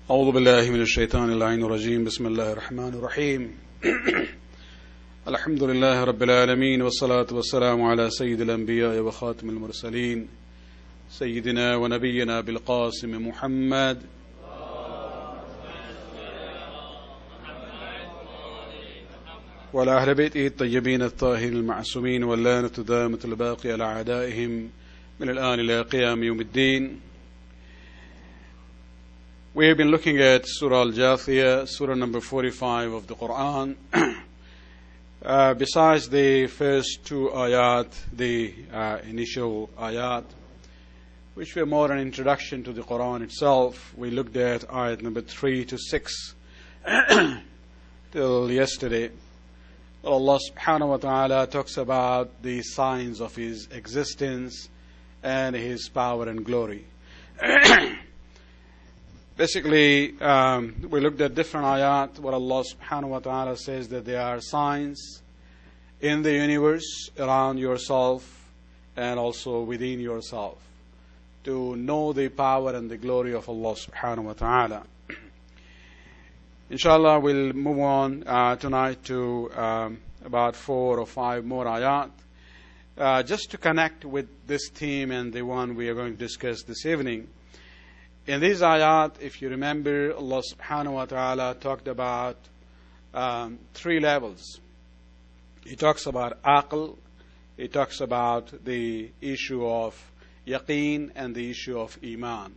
أعوذ بالله من الشيطان اللعين الرجيم بسم الله الرحمن الرحيم الحمد لله رب العالمين والصلاة والسلام على سيد الأنبياء وخاتم المرسلين سيدنا ونبينا بالقاسم محمد وعلى أهل بيته الطيبين الطاهرين المعصومين واللعنة الدائمة الباقية على أعدائهم من الآن إلى قيام يوم الدين. We have been looking at Surah Al-Jathiyah, Surah number 45 of the Quran. Besides the first two ayat, the initial ayat, which were more an introduction to the Quran itself, we looked at ayat number 3 to 6 till yesterday. Allah subhanahu wa ta'ala talks about the signs of His existence and His power and glory. Basically, we looked at different ayat where Allah subhanahu wa ta'ala says that there are signs in the universe around yourself and also within yourself to know the power and the glory of Allah subhanahu wa ta'ala. Inshallah, we'll move on tonight to about 4 or 5 more ayat just to connect with this theme and the one we are going to discuss this evening. In these ayat, if you remember, Allah subhanahu wa ta'ala talked about 3 levels. He talks about aql, He talks about the issue of yaqeen and the issue of iman.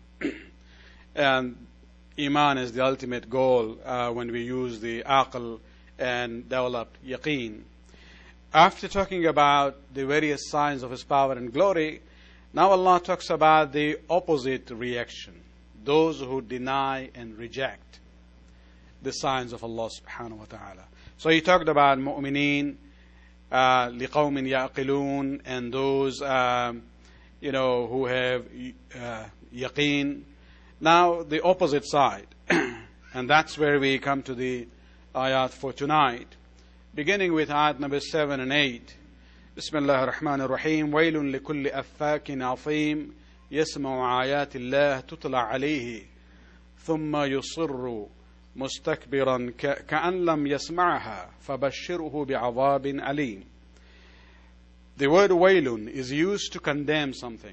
And iman is the ultimate goal when we use the aql and develop yaqeen. After talking about the various signs of His power and glory, now Allah talks about the opposite reaction. Those who deny and reject the signs of Allah subhanahu wa ta'ala. So He talked about mu'mineen, liqawmin ya'qilun, and those who have yaqeen. Now the opposite side, and that's where we come to the ayat for tonight, beginning with ayat number 7 and 8. Bismillah ar-Rahman ar-Rahim. Waylun likulli affakin athim يسمع آيات الله تطلع عليه ثم يصر مستكبرا كأن لم يسمعها فبشره بعذاب أليم. The word waylun is used to condemn something.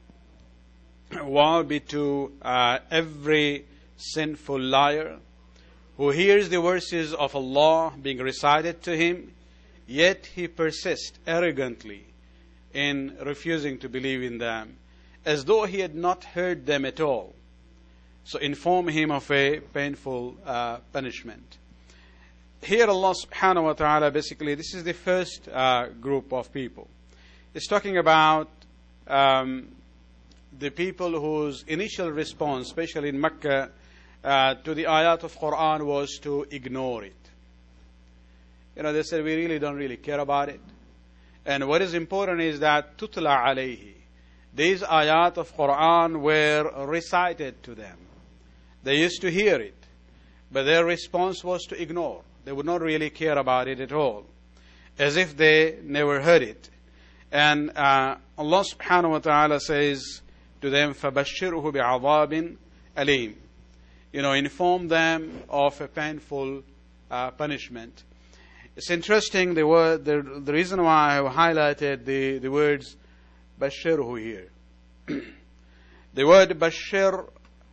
Woe be to every sinful liar who hears the verses of Allah being recited to him, yet he persists arrogantly in refusing to believe in them, as though he had not heard them at all. So inform him of a painful punishment. Here Allah subhanahu wa ta'ala, basically, this is the first group of people. It's talking about the people whose initial response, especially in Mecca, to the ayat of Quran was to ignore it. They said, we really don't care about it. And what is important is that tutla alayhi. These ayat of Quran were recited to them. They used to hear it, but their response was to ignore. They would not really care about it at all, as if they never heard it. And Allah subhanahu wa ta'ala says to them, فَبَشِّرْهُ بِعَذَابٍ أَلِيمٍ. Inform them of a painful punishment. It's interesting, the reason why I have highlighted the words Bashirhu here. The word Bashir,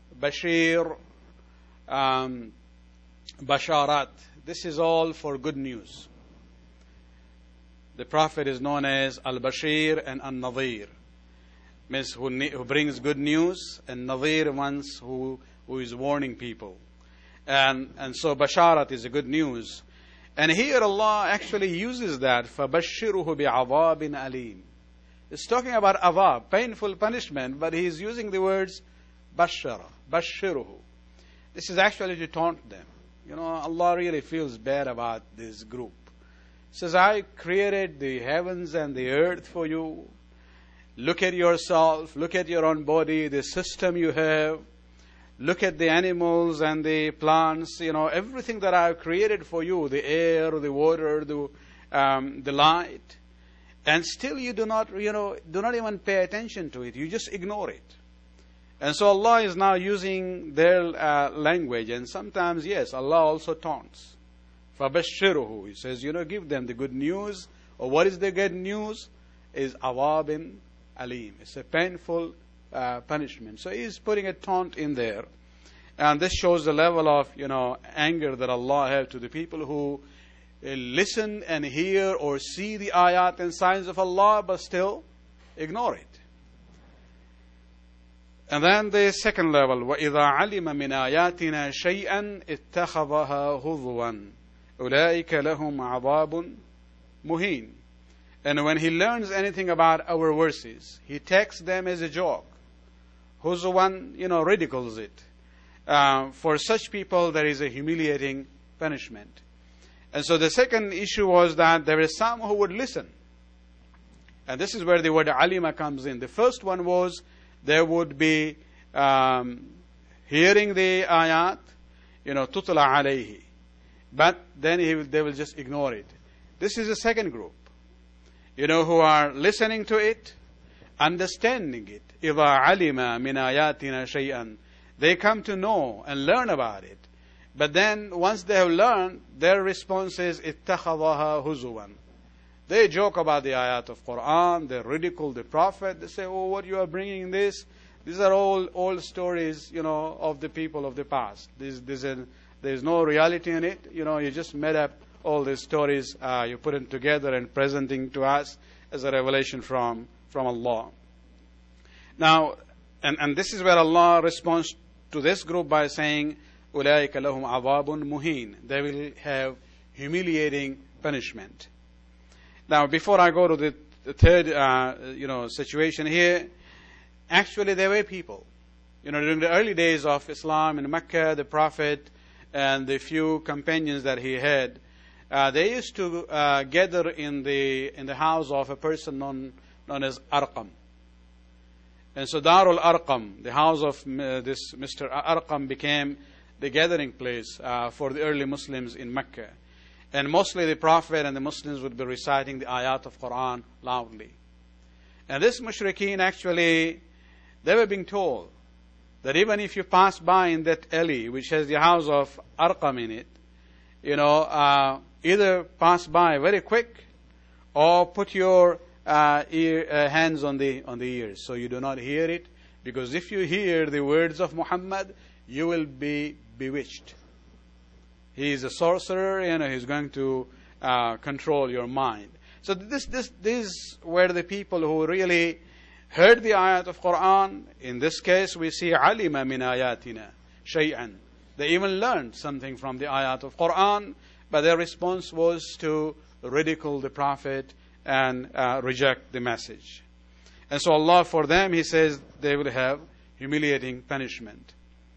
Basharat, this is all for good news. The Prophet is known as Al-Bashir and Al-Nadhir, means who brings good news, and Nadhir ones who is warning people. And so Basharat is a good news. And here Allah actually uses that, فَبَشِّرُهُ بِعَذَابٍ أَلِيمٍ. It's talking about azab, painful punishment, but He is using the words bashara, bashiruhu. This is actually to taunt them. Allah really feels bad about this group. He says, I created the heavens and the earth for you. Look at yourself, look at your own body, the system you have. Look at the animals and the plants, everything that I have created for you, the air, the water, the light. And still you do not even pay attention to it. You just ignore it. And so Allah is now using their language. And sometimes, yes, Allah also taunts. فَبَشِّرُهُ. He says, give them the good news. Or what is the good news? Is awabin alim. It's a painful punishment. So he's putting a taunt in there. And this shows the level of, anger that Allah has to the people who listen and hear or see the ayat and signs of Allah, but still ignore it. And then the second level, وَإِذَا عَلِمَ مِنْ آيَاتِنَا شَيْئًا اتَّخَذَهَا هُضُوًا أُولَٰئِكَ لَهُمْ عَذَابٌ مُهِينٌ. And when he learns anything about our verses, he takes them as a joke. Huzuwan, ridicules it. For such people, there is a humiliating punishment. And so the second issue was that there were some who would listen. And this is where the word alima comes in. The first one was there would be hearing the ayat, tutla alayhi. But then they will just ignore it. This is the second group, who are listening to it, understanding it. إِذَا عَلِمَ مِنْ آيَاتِنَا شَيْئًا. They come to know and learn about it. But then, once they have learned, their response is, اتَّخَذَهَا هُزُوًا. They joke about the ayat of Quran, they ridicule the Prophet, they say, oh, what you are bringing this? These are all old stories, of the people of the past. There's no reality in it. You just made up all these stories, you put them together and presenting to us as a revelation from Allah. Now, and this is where Allah responds to this group by saying, أُولَٰئِكَ لَهُمْ عَذَابٌ مُهِينٌ. They will have humiliating punishment. Now, before I go to the third, situation here, actually there were people. During the early days of Islam in Mecca, the Prophet and the few companions that he had, they used to gather in the house of a person known as Arqam. And so Darul Arqam, the house of this Mr. Arqam, became the gathering place for the early Muslims in Mecca. And mostly the Prophet and the Muslims would be reciting the ayat of Quran loudly. And this mushrikeen actually, they were being told that even if you pass by in that alley, which has the house of Arqam in it, either pass by very quick or put your hands on the ears so you do not hear it. Because if you hear the words of Muhammad, you will be bewitched. He is a sorcerer, he's going to control your mind. So these were the people who really heard the ayat of Quran. In this case, we see alima min ayatina shay'an. They even learned something from the ayat of Quran, but their response was to ridicule the Prophet and reject the message. And so Allah, for them, He says, they will have humiliating punishment.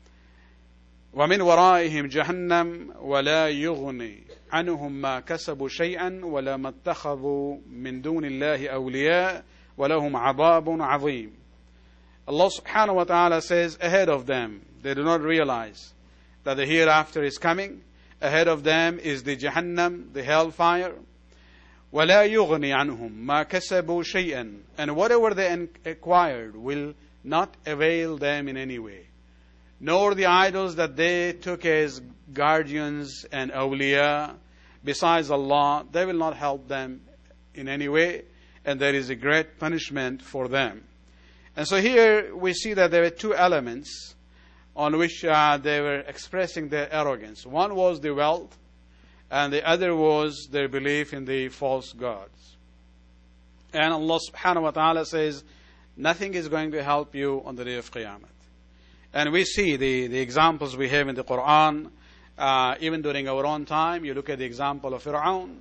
وَمِنْ وَرَائِهِمْ جَهَنَّمْ وَلَا يُغْنِي عَنْهُمْ مَا كَسَبُوا شَيْئًا وَلَا مَا اتَّخَذُوا مِنْ دُونِ اللَّهِ أَوْلِيَاءَ وَلَهُمْ عَذَابٌ عَظِيمٌ. Allah subhanahu wa ta'ala says, ahead of them, they do not realize that the hereafter is coming. Ahead of them is the Jahannam, the hellfire. وَلَا يُغْنِي عَنْهُمْ مَا كَسَبُوا شَيْئًا. And whatever they acquired will not avail them in any way. Nor the idols that they took as guardians and awliya besides Allah, they will not help them in any way, and there is a great punishment for them. And so here we see that there were two elements on which they were expressing their arrogance. One was the wealth, and the other was their belief in the false gods. And Allah subhanahu wa ta'ala says, nothing is going to help you on the day of Qiyamah. And we see the examples we have in the Quran, even during our own time. You look at the example of Fir'aun,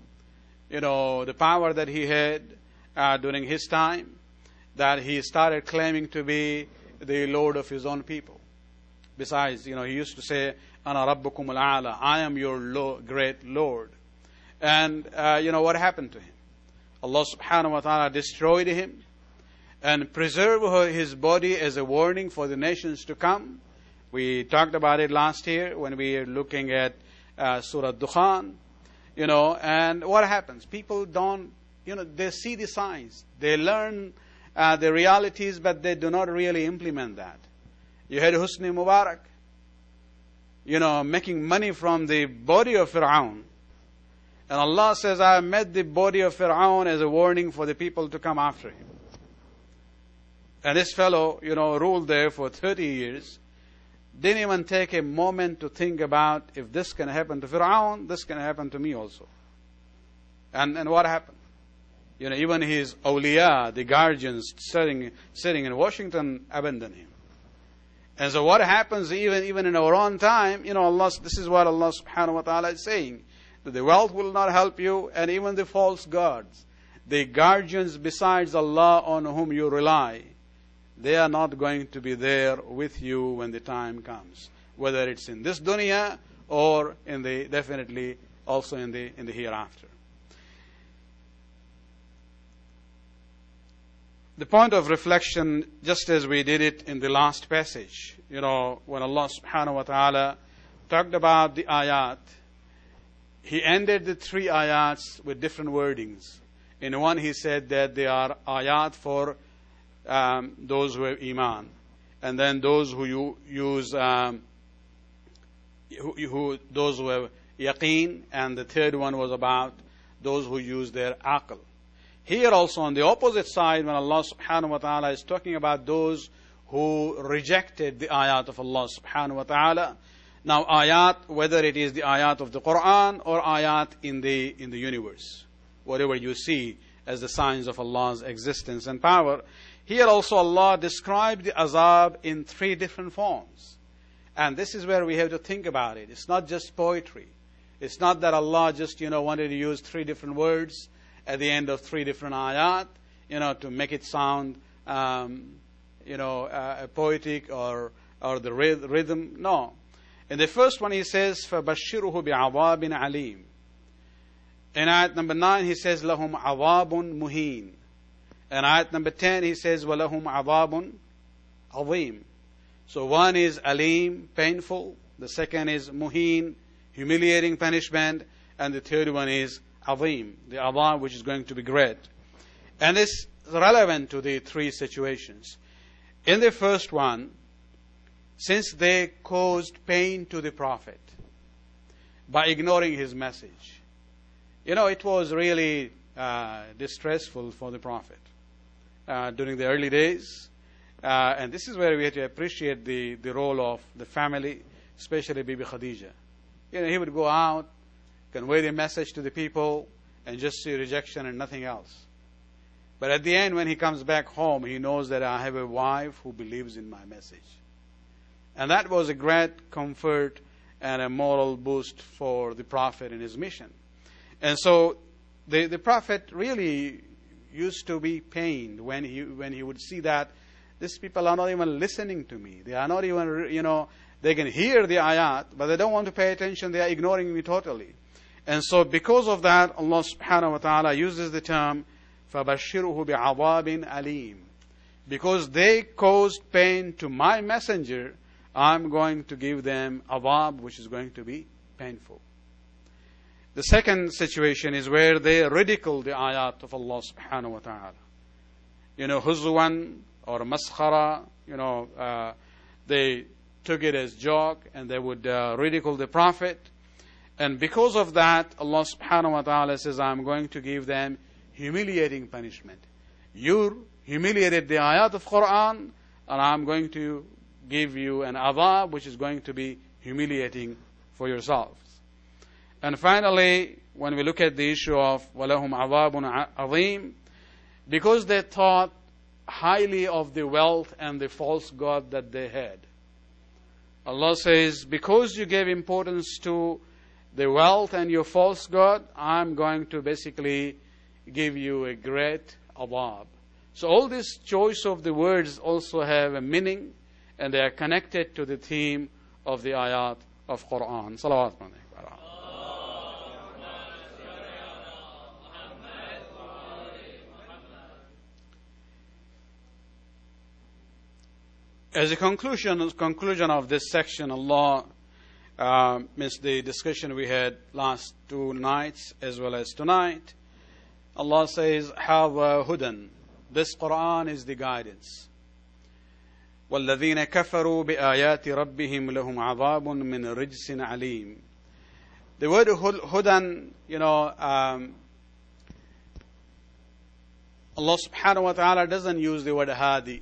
the power that he had during his time, that he started claiming to be the Lord of his own people. Besides, he used to say, Ana Rabbukum al-A'la, I am your great Lord. And, what happened to him? Allah subhanahu wa ta'ala destroyed him and preserve his body as a warning for the nations to come. We talked about it last year when we were looking at Surah Dukhan. And what happens? People don't, they see the signs. They learn the realities, but they do not really implement that. You had Husni Mubarak, making money from the body of Fir'aun. And Allah says, I made the body of Fir'aun as a warning for the people to come after him. And this fellow, ruled there for 30 years. Didn't even take a moment to think about, if this can happen to Fir'aun, this can happen to me also. And what happened? Even his awliya, the guardians sitting in Washington, abandoned him. And so what happens even in our own time, this is what Allah subhanahu wa ta'ala is saying, that the wealth will not help you, and even the false gods, the guardians besides Allah on whom you rely, they are not going to be there with you when the time comes, whether it's in this dunya or definitely also in the hereafter. The point of reflection, just as we did it in the last passage, when Allah subhanahu wa ta'ala talked about the ayat, He ended the 3 ayats with different wordings. In one He said that they are ayat for those who have iman, and then those who use those who have yaqeen, and the third one was about those who use their aql. Here also on the opposite side, when Allah subhanahu wa ta'ala is talking about those who rejected the ayat of Allah subhanahu wa ta'ala. Now ayat, whether it is the ayat of the Quran or ayat in the universe, whatever you see as the signs of Allah's existence and power, here also Allah described the azab in 3 different forms. And this is where we have to think about it. It's not just poetry. It's not that Allah just, wanted to use 3 different words at the end of 3 different ayat, to make it sound, poetic or the rhythm. No. In the first one He says, فَبَشِّرُهُ بِعَذَابٍ عَلِيمٍ. In ayat number 9 He says, لَهُمْ عَذَابٌ مُهِينٌ. In ayat number 10 He says, وَلَهُمْ عَذَابٌ عَظِيمٌ. So one is alim, painful. The second is muheen, humiliating punishment. And the third one is azim, the adab, which is going to be great. And it's relevant to the 3 situations. In the first one, since they caused pain to the Prophet by ignoring his message, it was really distressful for the Prophet during the early days. And this is where we have to appreciate the role of the family, especially Bibi Khadija. He would go out, convey the message to the people, and just see rejection and nothing else. But at the end, when he comes back home, he knows that I have a wife who believes in my message. And that was a great comfort and a moral boost for the Prophet in his mission. And so the Prophet really used to be pained when he would see that these people are not even listening to me. They are not even, they can hear the ayat, but they don't want to pay attention. They are ignoring me totally. And so because of that, Allah subhanahu wa ta'ala uses the term, فَبَشِّرُهُ بِعَذَابٍ أَلِيمٍ. Because they caused pain to my messenger, I'm going to give them adab, which is going to be painful. The second situation is where they ridicule the ayat of Allah subhanahu wa ta'ala. Huzwan or maskhara, they took it as joke and they would ridicule the Prophet. And because of that, Allah subhanahu wa ta'ala says, I'm going to give them humiliating punishment. You humiliated the ayat of Quran, and I'm going to give you an adab, which is going to be humiliating for yourselves. And finally, when we look at the issue of وَلَهُمْ عَذَابٌ عَظِيمٌ, because they thought highly of the wealth and the false god that they had. Allah says, because you gave importance to the wealth and your false god, I'm going to basically give you a great adab. So all this choice of the words also have a meaning, and they are connected to the theme of the ayat of Quran. Salawat. As a conclusion of this section, Allah missed the discussion we had last 2 nights as well as tonight. Allah says, Hava Hudan. This Quran is the guidance. وَالَّذِينَ كَفَرُوا بِآيَاتِ رَبِّهِمْ لَهُمْ عَذَابٌ مِّن رِجْسٍ عَلِيمٍ. The word hudan, Allah subhanahu wa ta'ala doesn't use the word hadi.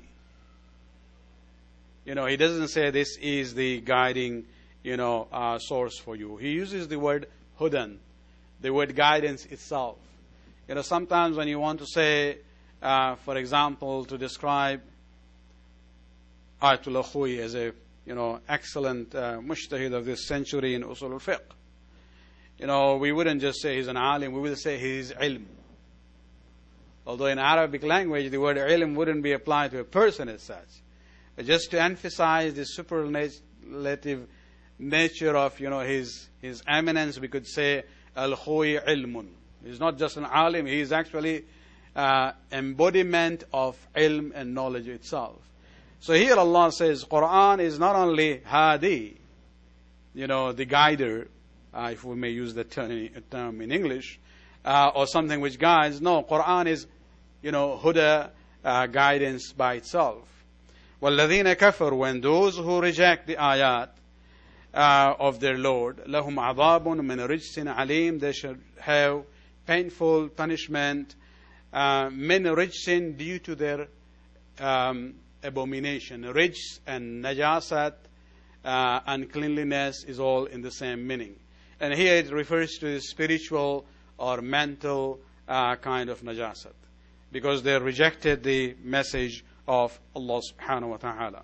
He doesn't say this is the guiding, source for you. He uses the word hudan, the word guidance itself. Sometimes when you want to say, for example, to describe Ayatul Akhui as a, excellent mujtahid of this century in usul al-fiqh, we wouldn't just say he's an alim, we would say he's ilm. Although in Arabic language, the word ilm wouldn't be applied to a person as such. But just to emphasize the superlative nature of, his eminence, we could say, al-Khuy ilmun. He's not just an alim, he is actually embodiment of ilm and knowledge itself. So here Allah says, Quran is not only hadi, the guider, if we may use the term in English, or something which guides. No, Quran is, huda, guidance by itself. وَالَّذِينَ كَفَرُوا, when those who reject the ayat of their Lord, لَهُمْ عَذَابٌ مِّن رِجْسٍ عَلِيمٍ, they should have painful punishment, min rijsin, due to their abomination. Rijs and najasat, uncleanliness, is all in the same meaning. And here it refers to the spiritual or mental kind of najasat, because they rejected the message of Allah subhanahu wa ta'ala.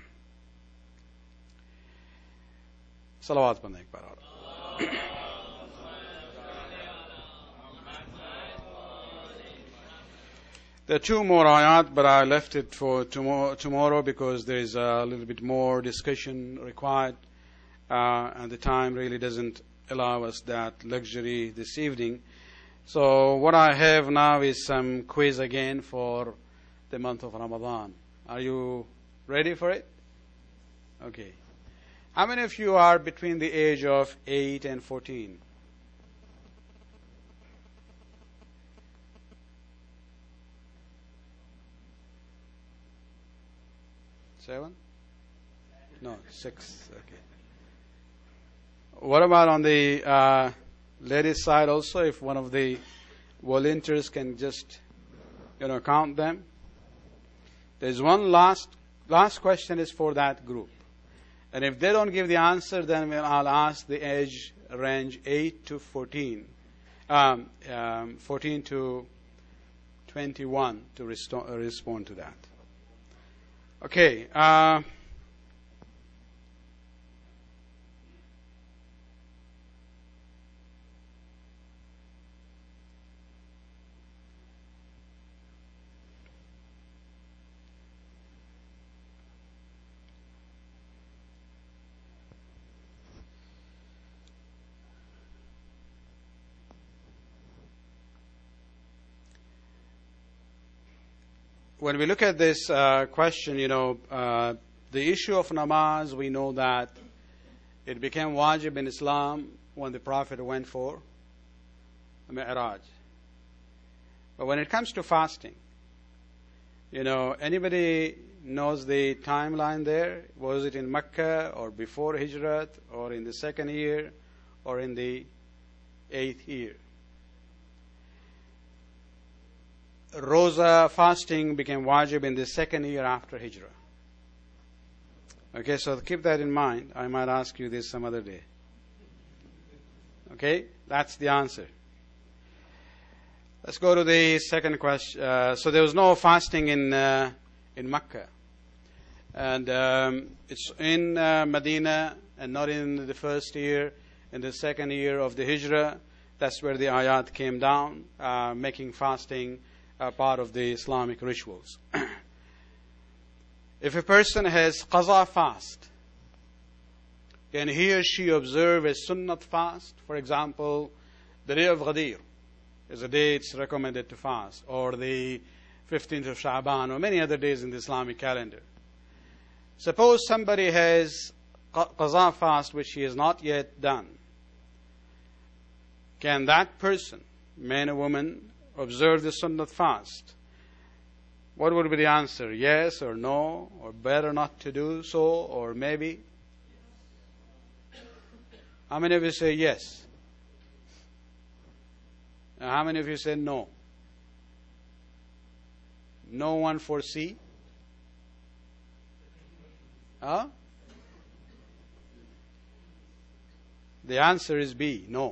Salawat pandai par aur. There are two more ayat, but I left it for tomorrow because there is a little bit more discussion required, and the time really doesn't allow us that luxury this evening. So what I have now is some quiz again for the month of Ramadan. Are you ready for it? Okay. How many of you are between the age of 8 and 14? Seven? No, 6. Okay. What about on the ladies' side also? If one of the volunteers can just, count them. There's one last question is for that group. And if they don't give the answer, then I'll ask the age range 8 to 14. 14 to 21 to respond to that. Okay. When we look at this question, the issue of namaz, we know that it became wajib in Islam when the Prophet went for Mi'raj. But when it comes to fasting, anybody knows the timeline there? Was it in Mecca or before Hijrat or in the 2nd year or in the 8th year? Rosa fasting became wajib in the 2nd year after Hijrah. Okay, so keep that in mind. I might ask you this some other day. Okay, that's the answer. Let's go to the second question. So there was no fasting in Mecca. And it's in Medina and not in the 1st year, in the 2nd year of the Hijrah. That's where the ayat came down, making fasting part of the Islamic rituals. If a person has qaza fast, can he or she observe a sunnat fast? For example, the day of Ghadir is a day it's recommended to fast, or the 15th of Sha'ban, or many other days in the Islamic calendar. Suppose somebody has qaza fast which he has not yet done. Can that person, man or woman, observe the sunnat fast What would be the answer? Yes or no? Or better not to do so? Or maybe? How many of you say yes? How many of you say no? No one for C? Huh? The answer is B, no.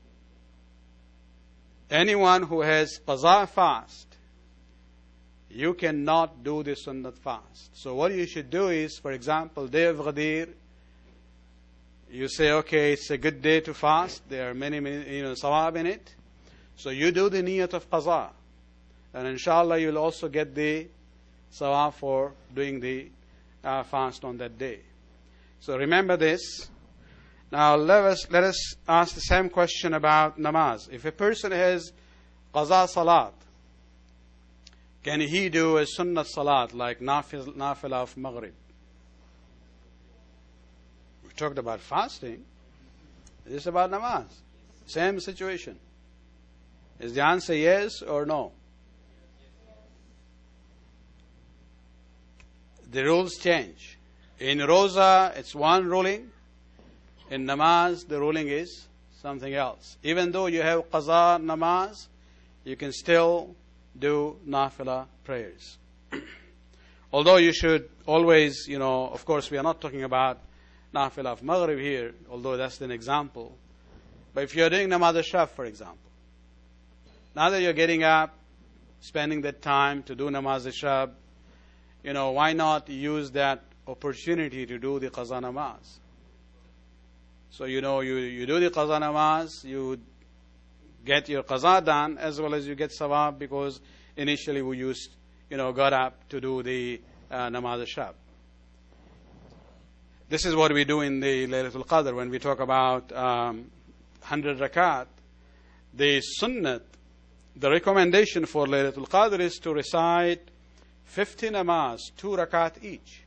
Anyone who has qaza fast, you cannot do the sunnat fast. So what you should do is, for example, day of Ghadir, you say, okay, it's a good day to fast. There are many, sawab in it. So you do the niyat of qaza. And inshallah, you'll also get the sawab for doing the fast on that day. So remember this. Now let us ask the same question about namaz. If a person has qaza salat, can he do a sunnat salat like nafila of maghrib? We talked about fasting. This is about namaz. Same situation. Is the answer yes or no? The rules change. In Roza, it's one ruling. In namaz, the ruling is something else. Even though you have qaza namaz, you can still do nafila prayers. Although you should always, of course we are not talking about nafila of maghrib here, although that's an example. But if you're doing namaz al-shaf, for example, now that you're getting up, spending that time to do namaz al-shaf, why not use that opportunity to do the qaza namaz? So, you do the qaza namaz, you get your qaza done, as well as you get sawab, because initially we used, got up to do the namaz al-shab. This is what we do in the Laylatul Qadr when we talk about 100 rakat. The sunnat, the recommendation for Laylatul Qadr is to recite 50 namaz, 2 rakat each.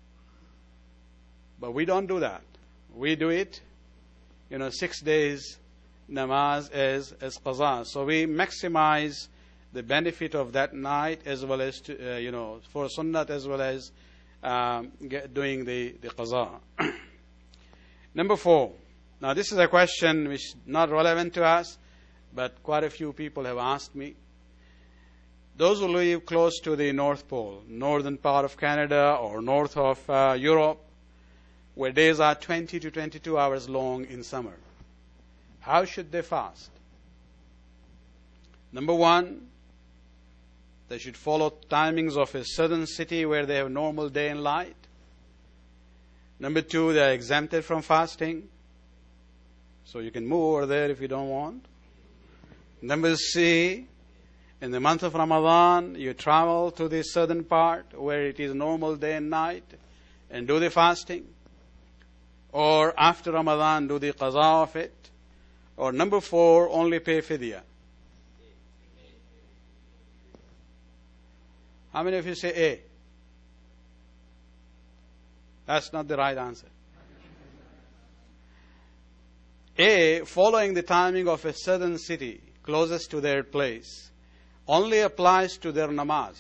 But we don't do that. We do it, 6 days namaz as qaza. So we maximize the benefit of that night, as well as for sunnat, as well as doing the qaza. Number 4. Now this is a question which is not relevant to us, but quite a few people have asked me. Those who live close to the North Pole, northern part of Canada or north of Europe, where days are 20 to 22 hours long in summer, how should they fast? Number 1, they should follow timings of a southern city where they have normal day and light. Number 2, they are exempted from fasting, so you can move over there if you don't want. Number C, in the month of Ramadan, you travel to the southern part where it is normal day and night and do the fasting. Or after Ramadan, do the qaza of it. Or number 4, only pay fidya. How many of you say A? That's not the right answer. A, following the timing of a southern city closest to their place, only applies to their namaz.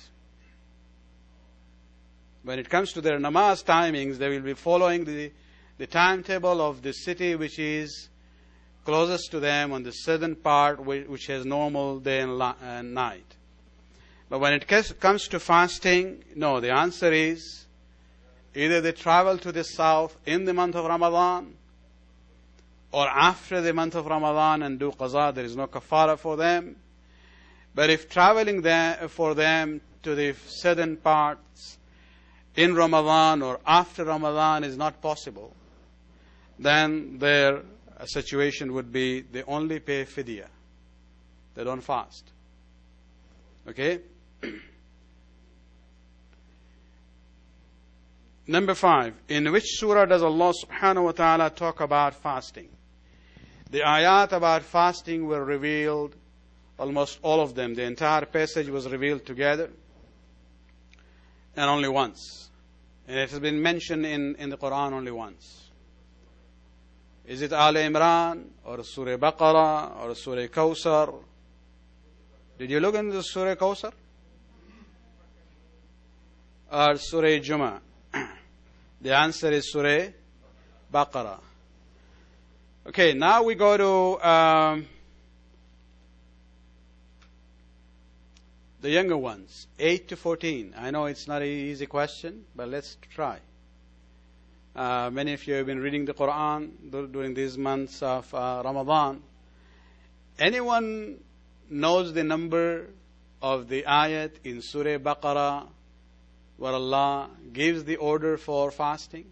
When it comes to their namaz timings, they will be following the timetable of the city which is closest to them on the southern part, which has normal day and night. But when it comes to fasting, no, the answer is either they travel to the south in the month of Ramadan, or after the month of Ramadan and do qaza. There is no kafara for them. But if traveling for them to the southern parts in Ramadan or after Ramadan is not possible, then their situation would be they only pay fidya. They don't fast. Okay? Number 5. In which surah does Allah subhanahu wa ta'ala talk about fasting? The ayat about fasting were revealed, almost all of them. The entire passage was revealed together and only once. And it has been mentioned in the Quran only once. Is it Al Imran or Surah Baqarah or Surah Kawthar? Did you look into the Surah Kawthar? or Surah Juma? The answer is Surah Baqarah. Okay, now we go to the younger ones, 8 to 14. I know it's not an easy question, but let's try. Many of you have been reading the Quran during these months of Ramadan. Anyone knows the number of the ayat in Surah Baqarah where Allah gives the order for fasting?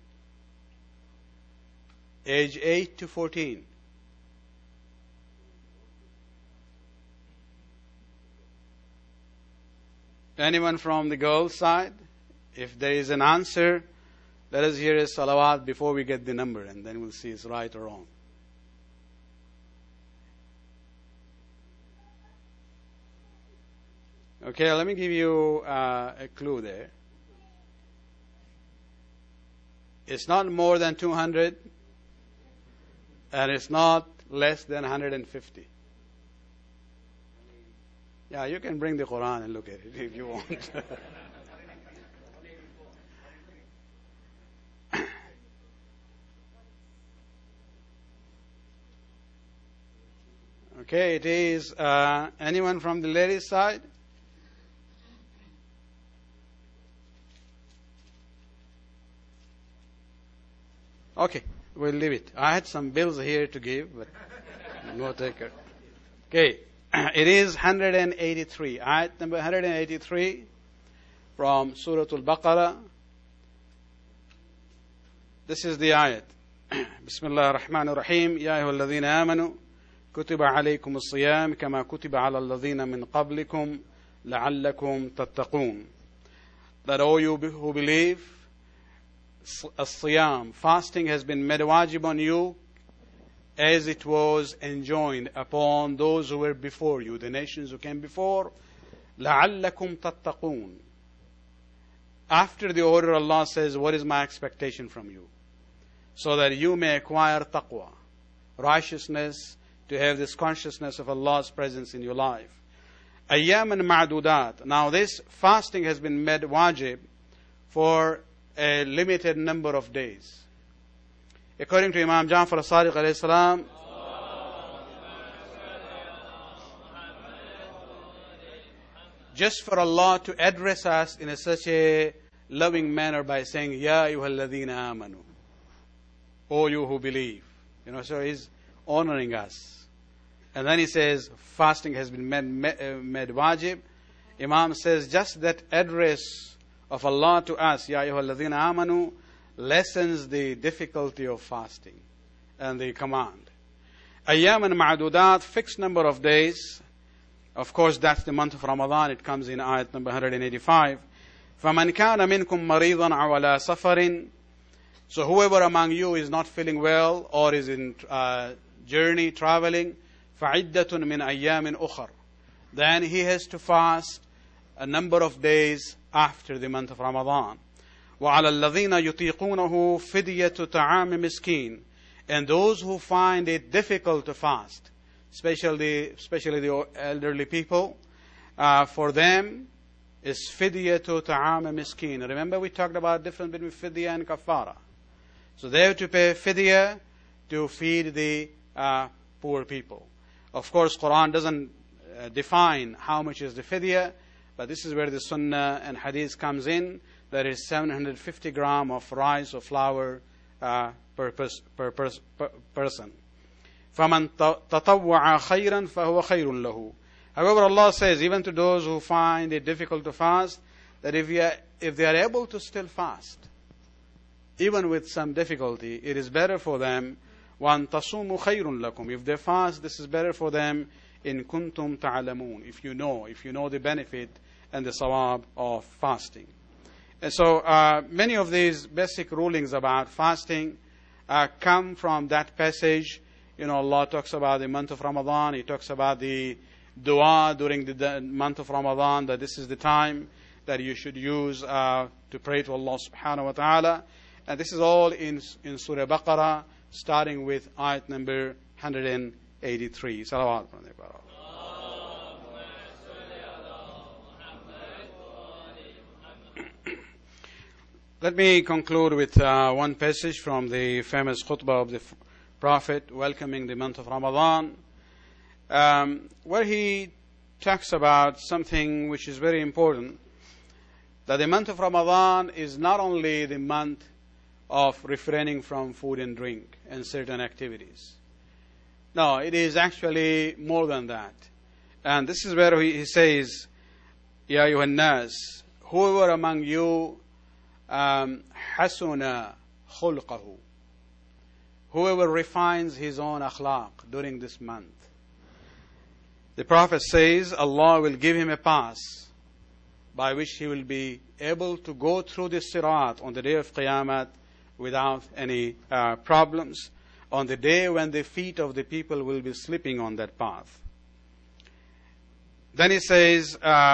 Age 8 to 14. Anyone from the girls' side? If there is an answer, let us hear a salawat before we get the number, and then we'll see it's right or wrong. Okay, let me give you a clue there. It's not more than 200, and it's not less than 150. Yeah, you can bring the Quran and look at it if you want. Okay, it is anyone from the ladies' side? Okay, we'll leave it. I had some bills here to give, but no taker. Okay, it is 183. Ayat number 183 from Surah Al-Baqarah. This is the ayat. Bismillah ar-Rahman ar-Rahim. Ya ayyuhal ladhina amanu kutiba alaykum as-siyam kama kutiba ala alladhina min qablikum la'allakum tattaqun. That all you who believe, as-siyam, fasting has been made wajib on you as it was enjoined upon those who were before you, the nations who came before. لَعَلَّكُمْ تَتَّقُونَ. After the order, Allah says, what is my expectation from you? So that you may acquire taqwa, righteousness, to have this consciousness of Allah's presence in your life. أَيَّامًا مَعْدُودَاتٍ. Now this fasting has been made wajib for a limited number of days. According to Imam Ja'far as-Sadiq alayhi salam, just for Allah to address us in such a loving manner by saying, Ya ayyuhalladhina amanu, O you who believe. So He's honoring us. And then He says, fasting has been made wajib. Imam says, just that address of Allah to us, Ya ayyuhalladhina amanu, lessens the difficulty of fasting and the command. Ayyaman ma'dudat, fixed number of days. Of course, that's the month of Ramadan. It comes in ayat number 185. فَمَنْ كَانَ مِنْكُمْ مَرِيضًا عَلَى سَفَرٍ. So whoever among you is not feeling well or is in journey, traveling, فَعِدَّةٌ مِنْ أَيَّامٍ أُخَرٍ. Then he has to fast a number of days after the month of Ramadan. وَعَلَى الَّذِينَ يُطِيقُونَهُ فِدْيَةُ طَعَامِ مِسْكِينٍ. And those who find it difficult to fast, especially the elderly people, for them is fidyatu ta'am miskin. Remember we talked about the difference between fidya and kafara. So they have to pay fidya to feed the poor people. Of course, Quran doesn't define how much is the fidya, but this is where the sunnah and hadith comes in. That is 750 grams of rice or flour per person. فَمَنْ تَطَوَّعَ خَيْرًا فَهُوَ خَيْرٌ لَهُ. However, Allah says, even to those who find it difficult to fast, that if they are able to still fast, even with some difficulty, it is better for them. وَأَنْ تَصُومُوا خَيْرٌ لَكُمْ. If they fast, this is better for them. إِن كُنْتُمْ تَعْلَمُونَ. If you know the benefit and the sawab of fasting. And so many of these basic rulings about fasting come from that passage. Allah talks about the month of Ramadan. He talks about the dua during the month of Ramadan, that this is the time that you should use to pray to Allah subhanahu wa ta'ala. And this is all in Surah Baqarah, starting with ayat number 183. Salawat. Let me conclude with one passage from the famous khutbah of the Prophet welcoming the month of Ramadan, where he talks about something which is very important, that the month of Ramadan is not only the month of refraining from food and drink and certain activities. No, it is actually more than that. And this is where he says, Ya ayyuhan nas, whoever among you hasuna khulqahu, whoever refines his own akhlaq during this month. The Prophet says Allah will give him a pass by which he will be able to go through the sirat on the day of Qiyamah without any problems, on the day when the feet of the people will be slipping on that path. Then he says,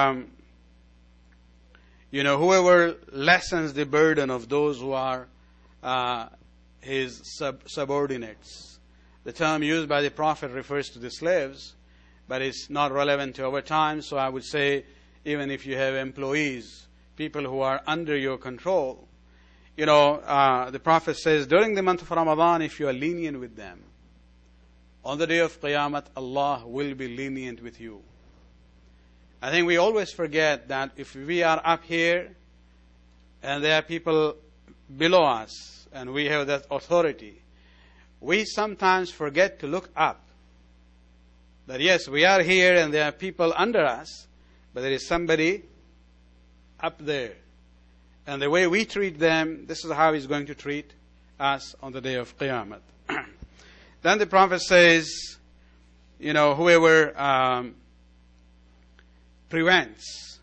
whoever lessens the burden of those who are his subordinates. The term used by the Prophet refers to the slaves, but it's not relevant to our time, so I would say even if you have employees, people who are under your control, the Prophet says during the month of Ramadan, if you are lenient with them, on the day of Qiyamah, Allah will be lenient with you. I think we always forget that if we are up here and there are people below us and we have that authority, we sometimes forget to look up. That yes, we are here and there are people under us, but there is somebody up there. And the way we treat them, this is how He's going to treat us on the day of Qiyamah. Then the Prophet says, whoever prevents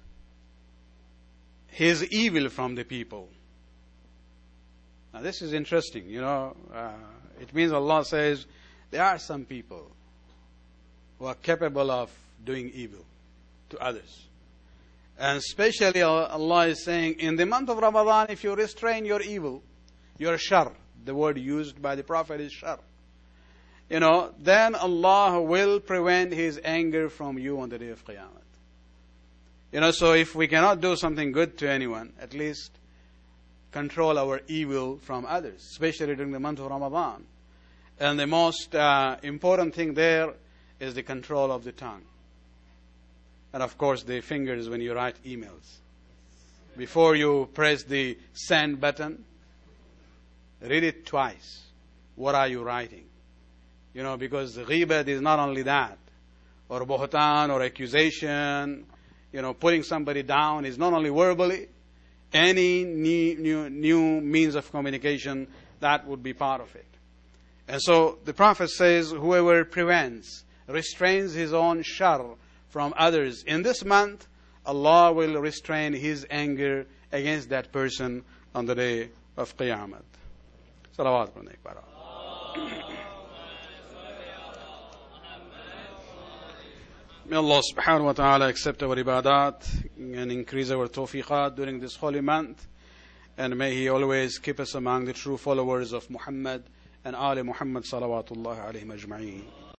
his evil from the people. Now this is interesting, it means Allah says there are some people who are capable of doing evil to others. And especially Allah is saying, in the month of Ramadan, if you restrain your evil, your shar, the word used by the Prophet is shar, then Allah will prevent His anger from you on the day of Qiyamah. So if we cannot do something good to anyone, at least control our evil from others, especially during the month of Ramadan. And the most important thing there is the control of the tongue. And of course the fingers when you write emails. Before you press the send button, read it twice. What are you writing? Because the ghibat is not only that, or buhtan, or accusation, putting somebody down is not only verbally, any new means of communication, that would be part of it. And so the Prophet says, whoever prevents, restrains his own shar from others in this month, Allah will restrain His anger against that person on the day of Qiyamah. Salawat. May Allah subhanahu wa ta'ala accept our ibadat and increase our tawfiqat during this holy month. And may He always keep us among the true followers of Muhammad and Ali Muhammad salawatullah alayhim ajma'een.